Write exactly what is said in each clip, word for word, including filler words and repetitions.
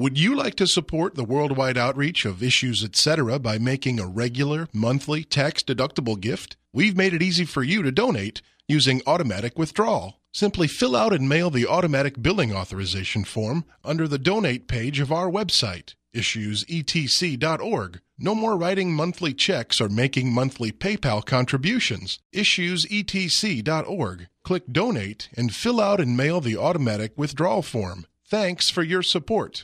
Would you like to support the worldwide outreach of Issues Etc. by making a regular, monthly, tax-deductible gift? We've made it easy for you to donate using automatic withdrawal. Simply fill out and mail the automatic billing authorization form under the donate page of our website, issues e t c dot org. No more writing monthly checks or making monthly PayPal contributions. issues e t c dot org. Click Donate and fill out and mail the automatic withdrawal form. Thanks for your support.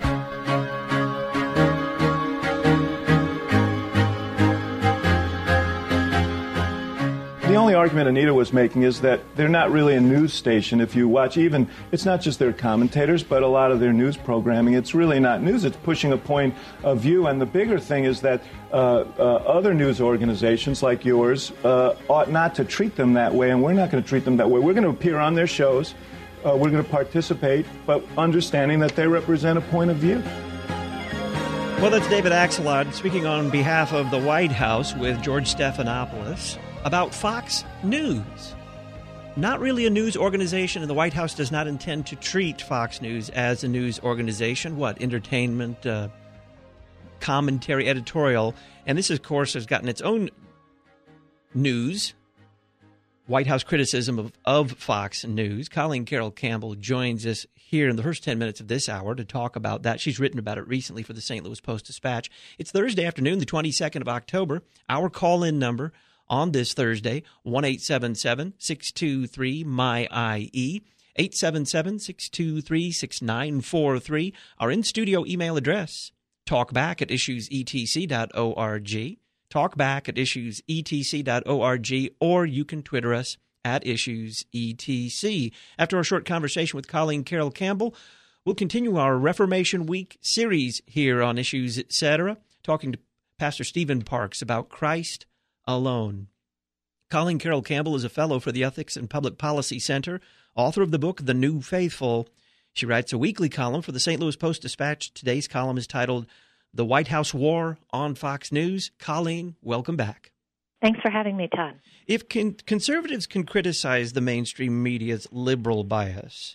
The only argument Anita was making is that they're not really a news station. If you watch even, it's not just their commentators, but a lot of their news programming, it's really not news. It's pushing a point of view. And the bigger thing is that uh, uh, other news organizations like yours uh, ought not to treat them that way, and we're not going to treat them that way. We're going to appear on their shows. Uh, we're going to participate, but understanding that they represent a point of view. Well, that's David Axelrod speaking on behalf of the White House with George Stephanopoulos about Fox News. Not really a news organization, and the White House does not intend to treat Fox News as a news organization. What? Entertainment, uh, commentary, editorial. And this, of course, has gotten its own news. White House criticism of, of Fox News. Colleen Carroll Campbell joins us here in the first ten minutes of this hour to talk about that. She's written about it recently for the Saint Louis Post-Dispatch. It's Thursday afternoon, the twenty-second of October. Our call-in number on this Thursday, one eight seven seven, six two three, M Y I E, eight seven seven, six two three, six nine four three. Our in-studio email address, talkback at issues e t c dot org. Talkback at issues e t c dot org, or you can Twitter us at issues e t c. After our short conversation with Colleen Carroll Campbell, we'll continue our Reformation Week series here on Issues Etc., talking to Pastor Stephen Parks about Christ alone. Colleen Carroll Campbell is a fellow for the Ethics and Public Policy Center, author of the book The New Faithful. She writes a weekly column for the Saint Louis Post-Dispatch. Today's column is titled The White House War on Fox News. Colleen, welcome back. Thanks for having me, Todd. If con- conservatives can criticize the mainstream media's liberal bias,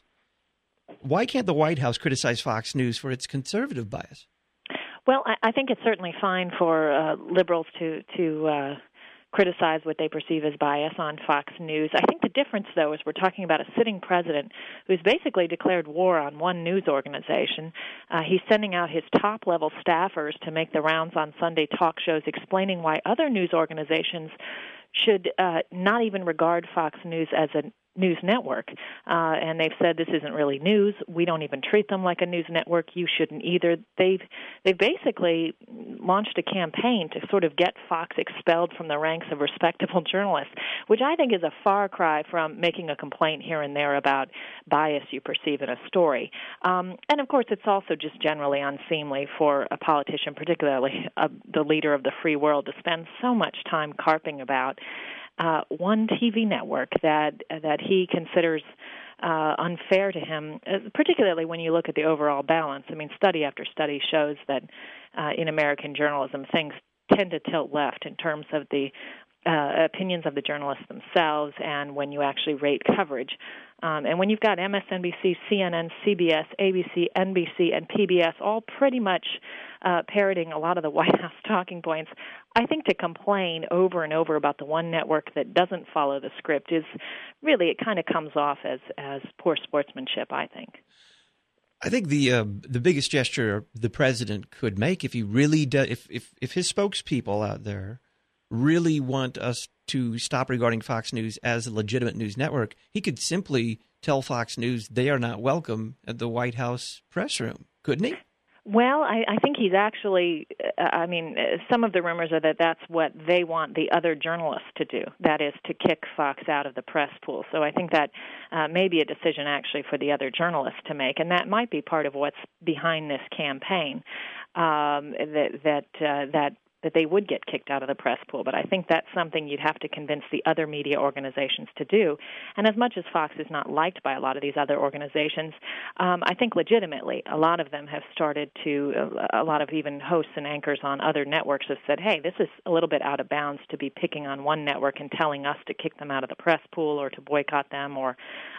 why can't the White House criticize Fox News for its conservative bias? Well, I, I think it's certainly fine for uh, liberals to to uh, criticize what they perceive as bias on Fox News. I think the difference, though, is we're talking about a sitting president who's basically declared war on one news organization. Uh, he's sending out his top-level staffers to make the rounds on Sunday talk shows explaining why other news organizations should uh, not even regard Fox News as a news network. Uh, and they've said this isn't really news. We don't even treat them like a news network. You shouldn't either. They've they've basically launched a campaign to sort of get Fox expelled from the ranks of respectable journalists, which I think is a far cry from making a complaint here and there about bias you perceive in a story. Um, and, of course, it's also just generally unseemly for a politician, particularly uh, the leader of the free world, to spend so much time carping about Uh, one T V network that that he considers uh, unfair to him, uh, particularly when you look at the overall balance. I mean, study after study shows that uh, in American journalism, things tend to tilt left in terms of the uh, opinions of the journalists themselves and when you actually rate coverage. Um, and when you've got M S N B C, C N N, C B S, A B C, N B C, and P B S all pretty much uh, parroting a lot of the White House talking points, I think to complain over and over about the one network that doesn't follow the script is really, it kind of comes off as, as poor sportsmanship, I think. I think the uh, the biggest gesture the president could make, if he really does, if, if if his spokespeople out there really want us to stop regarding Fox News as a legitimate news network, he could simply tell Fox News they are not welcome at the White House press room, couldn't he? Well, I, I think he's actually, uh, I mean, uh, some of the rumors are that that's what they want the other journalists to do, that is to kick Fox out of the press pool. So I think that uh, may be a decision actually for the other journalists to make, and that might be part of what's behind this campaign, um, that that uh, that that they would get kicked out of the press pool. But I think that's something you'd have to convince the other media organizations to do. And as much as Fox is not liked by a lot of these other organizations, um, I think legitimately a lot of them have started to, a lot of even hosts and anchors on other networks have said, hey, this is a little bit out of bounds to be picking on one network and telling us to kick them out of the press pool or to boycott them or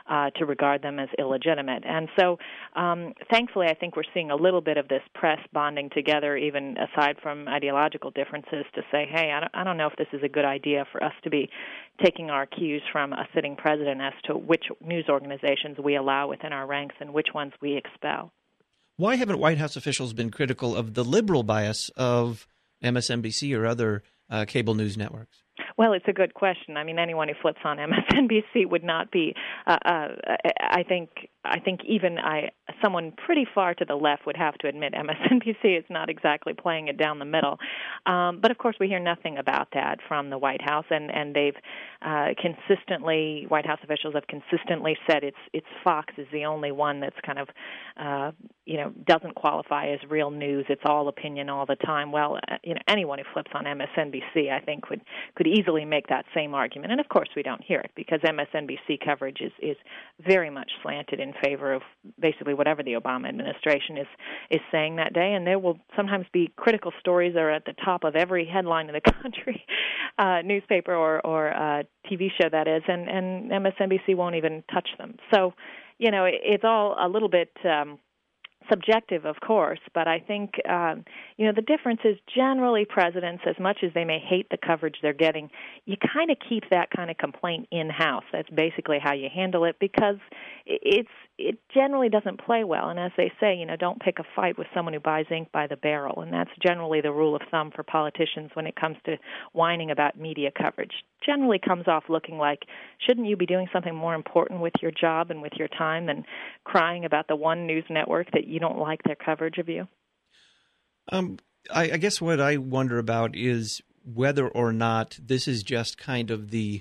uh, to regard them as illegitimate. And so, um, thankfully, I think we're seeing a little bit of this press bonding together, even aside from ideological differences, to say, hey, I don't, I don't know if this is a good idea for us to be taking our cues from a sitting president as to which news organizations we allow within our ranks and which ones we expel. Why haven't White House officials been critical of the liberal bias of M S N B C or other uh, cable news networks? Well, it's a good question. I mean, anyone who flips on M S N B C would not be. Uh, uh, I think. I think even I, someone pretty far to the left would have to admit M S N B C is not exactly playing it down the middle. Um, but of course, we hear nothing about that from the White House, and and they've uh, consistently. White House officials have consistently said it's it's Fox is the only one that's kind of uh, you know doesn't qualify as real news. It's all opinion all the time. Well, uh, you know anyone who flips on M S N B C, I think, would could easily make that same argument. And of course, we don't hear it because M S N B C coverage is is very much slanted in favor of basically whatever the Obama administration is is saying that day, and there will sometimes be critical stories that are at the top of every headline in the country, uh, newspaper or, or uh, T V show that is, and, and M S N B C won't even touch them. So, you know, it, it's all a little bit um, subjective, of course, but I think, um, you know, the difference is generally presidents, as much as they may hate the coverage they're getting, you kind of keep that kind of complaint in-house. That's basically how you handle it because it's it generally doesn't play well. And as they say, you know, don't pick a fight with someone who buys ink by the barrel. And that's generally the rule of thumb for politicians when it comes to whining about media coverage. Generally comes off looking like, shouldn't you be doing something more important with your job and with your time than crying about the one news network that you don't like their coverage of you? Um, I, I guess what I wonder about is whether or not this is just kind of the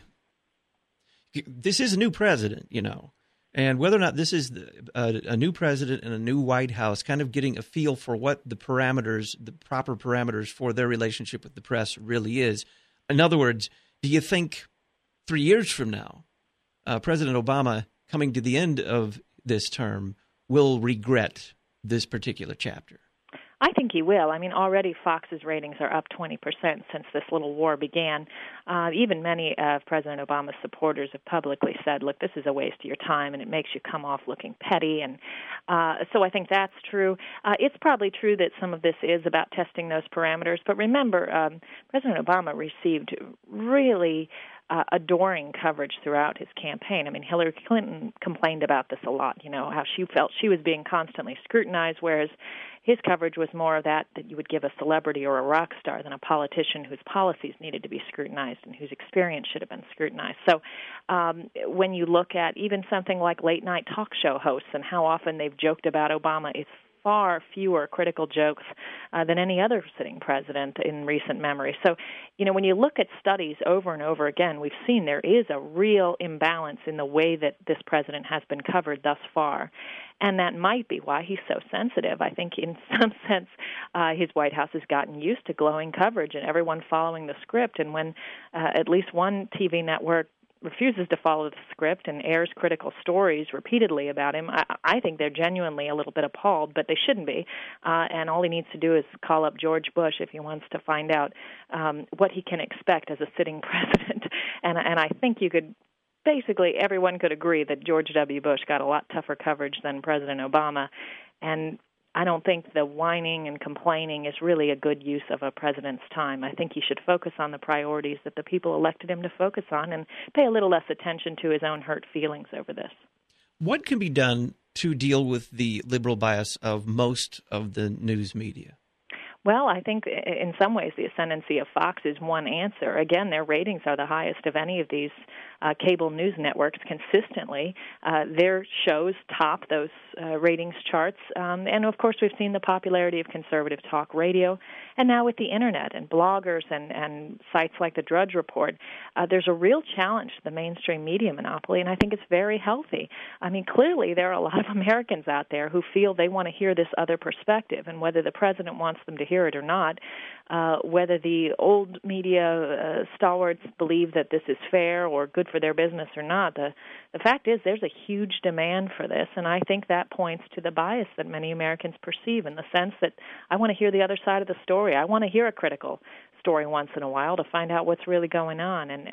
– this is a new president, you know. And whether or not this is a, a new president and a new White House kind of getting a feel for what the parameters, the proper parameters for their relationship with the press really is. In other words, do you think three years from now, uh, President Obama coming to the end of this term will regret this particular chapter? I think he will. I mean, already Fox's ratings are up twenty percent since this little war began. Uh, even many of President Obama's supporters have publicly said, look, this is a waste of your time, and it makes you come off looking petty. And uh, so I think that's true. Uh, it's probably true that some of this is about testing those parameters. But remember, um, President Obama received really Uh, adoring coverage throughout his campaign. I mean, Hillary Clinton complained about this a lot, you know, how she felt she was being constantly scrutinized, whereas his coverage was more of that that you would give a celebrity or a rock star than a politician whose policies needed to be scrutinized and whose experience should have been scrutinized. So um, when you look at even something like late-night talk show hosts and how often they've joked about Obama, it's far fewer critical jokes uh, than any other sitting president in recent memory. So, you know, when you look at studies over and over again, we've seen there is a real imbalance in the way that this president has been covered thus far. And that might be why he's so sensitive. I think in some sense uh, his White House has gotten used to glowing coverage and everyone following the script. And when uh, at least one T V network refuses to follow the script and airs critical stories repeatedly about him, I, I think they're genuinely a little bit appalled, but they shouldn't be. Uh, and all he needs to do is call up George Bush if he wants to find out um, what he can expect as a sitting president. And, and I think you could basically everyone could agree that George W. Bush got a lot tougher coverage than President Obama. And I don't think the whining and complaining is really a good use of a president's time. I think he should focus on the priorities that the people elected him to focus on and pay a little less attention to his own hurt feelings over this. What can be done to deal with the liberal bias of most of the news media? Well, I think in some ways the ascendancy of Fox is one answer. Again, their ratings are the highest of any of these uh, cable news networks consistently. Uh, their shows top those uh, ratings charts. Um, and, of course, we've seen the popularity of conservative talk radio. And now with the Internet and bloggers and, and sites like the Drudge Report, uh, there's a real challenge to the mainstream media monopoly, and I think it's very healthy. I mean, clearly there are a lot of Americans out there who feel they want to hear this other perspective, and whether the president wants them to hear it or not, uh, whether the old media uh, stalwarts believe that this is fair or good for their business or not, the, the fact is there's a huge demand for this, and I think that points to the bias that many Americans perceive in the sense that I want to hear the other side of the story. I want to hear a critical story once in a while to find out what's really going on, and, and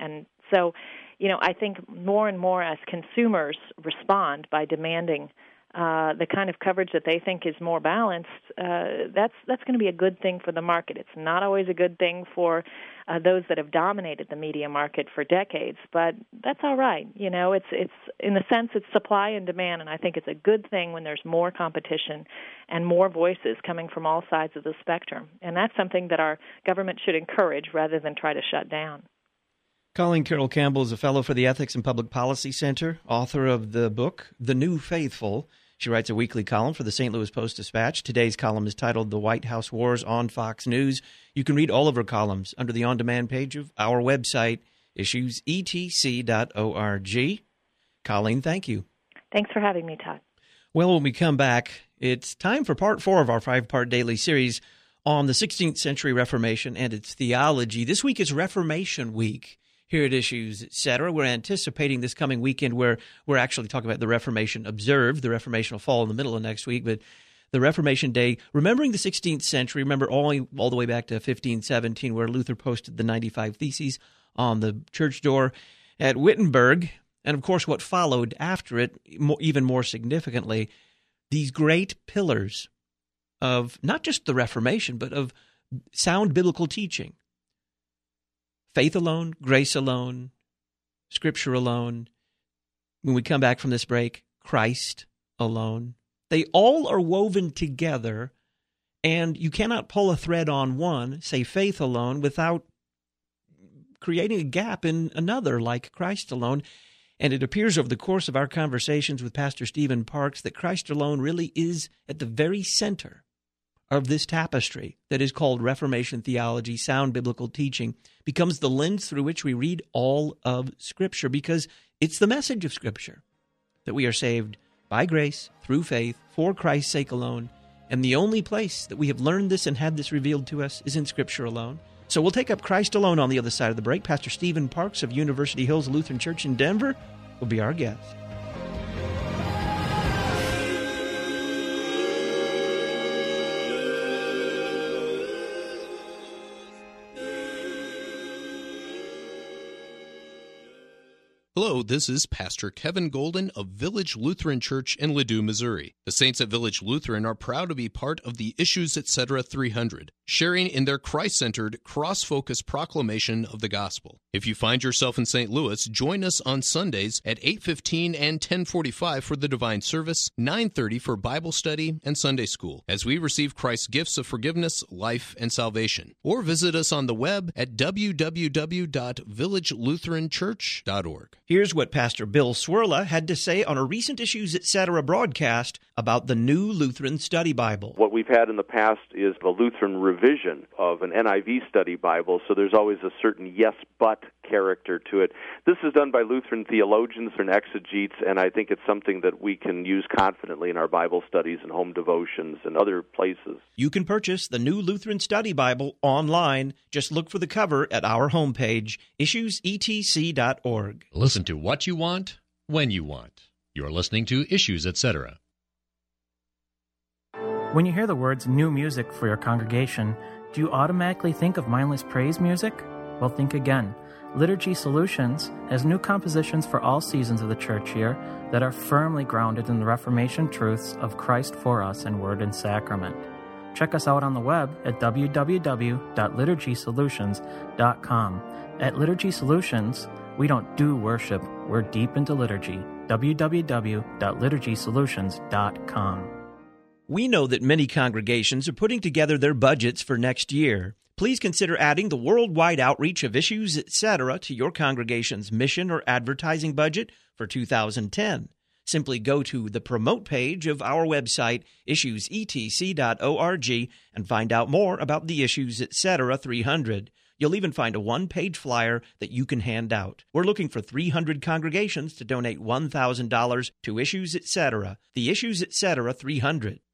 So, you know, I think more and more as consumers respond by demanding uh, the kind of coverage that they think is more balanced, uh, that's that's going to be a good thing for the market. It's not always a good thing for uh, those that have dominated the media market for decades, but that's all right. You know, it's it's in the sense it's supply and demand, and I think it's a good thing when there's more competition and more voices coming from all sides of the spectrum. And that's something that our government should encourage rather than try to shut down. Colleen Carroll Campbell is a fellow for the Ethics and Public Policy Center, author of the book, The New Faithful. She writes a weekly column for the Saint Louis Post-Dispatch. Today's column is titled The White House Wars on Fox News. You can read all of her columns under the on-demand page of our website, issues e t c dot org. Colleen, thank you. Thanks for having me, Todd. Well, when we come back, it's time for part four of our five-part daily series on the sixteenth century Reformation and its theology. This week is Reformation Week. Here at Issues, et cetera. We're anticipating this coming weekend where we're actually talking about the Reformation observed. The Reformation will fall in the middle of next week, but the Reformation Day, remembering the sixteenth century, remember all, all the way back to fifteen seventeen where Luther posted the ninety-five Theses on the church door at Wittenberg, and of course what followed after it, more, even more significantly, these great pillars of not just the Reformation, but of sound biblical teaching. Faith alone, grace alone, Scripture alone. When we come back from this break, Christ alone. They all are woven together, and you cannot pull a thread on one, say faith alone, without creating a gap in another, like Christ alone. And it appears over the course of our conversations with Pastor Stephen Parks that Christ alone really is at the very center of this tapestry that is called Reformation theology, sound biblical teaching, becomes the lens through which we read all of Scripture, because it's the message of Scripture that we are saved by grace, through faith, for Christ's sake alone, and the only place that we have learned this and had this revealed to us is in Scripture alone. So we'll take up Christ alone on the other side of the break. Pastor Stephen Parks of University Hills Lutheran Church in Denver will be our guest. Hello, this is Pastor Kevin Golden of Village Lutheran Church in Ladue, Missouri. The saints at Village Lutheran are proud to be part of the Issues et cetera three hundred, sharing in their Christ-centered, cross-focused proclamation of the gospel. If you find yourself in Saint Louis, join us on Sundays at eight fifteen and ten forty-five for the Divine Service, nine thirty for Bible study and Sunday school, as we receive Christ's gifts of forgiveness, life, and salvation. Or visit us on the web at w w w dot village lutheran church dot org. Here's what Pastor Bill Swirla had to say on a recent Issues et cetera broadcast about the New Lutheran Study Bible. What we've had in the past is the Lutheran revision of an N I V study Bible, so there's always a certain yes-but character to it. This is done by Lutheran theologians and exegetes, and I think it's something that we can use confidently in our Bible studies and home devotions and other places. You can purchase the New Lutheran Study Bible online. Just look for the cover at our homepage, issues e t c dot org. Listen to what you want, when you want. You're listening to Issues, et cetera. When you hear the words new music for your congregation, do you automatically think of mindless praise music? Well, think again. Liturgy Solutions has new compositions for all seasons of the church year that are firmly grounded in the Reformation truths of Christ for us in Word and Sacrament. Check us out on the web at w w w dot liturgy solutions dot com. At Liturgy Solutions, we don't do worship, we're deep into liturgy. w w w dot liturgy solutions dot com. We know that many congregations are putting together their budgets for next year. Please consider adding the worldwide outreach of Issues, et cetera to your congregation's mission or advertising budget for two thousand ten. Simply go to the promote page of our website, issues e t c dot org, and find out more about the Issues, et cetera three hundred. You'll even find a one-page flyer that you can hand out. We're looking for three hundred congregations to donate one thousand dollars to Issues, et cetera. The Issues, et cetera three hundred.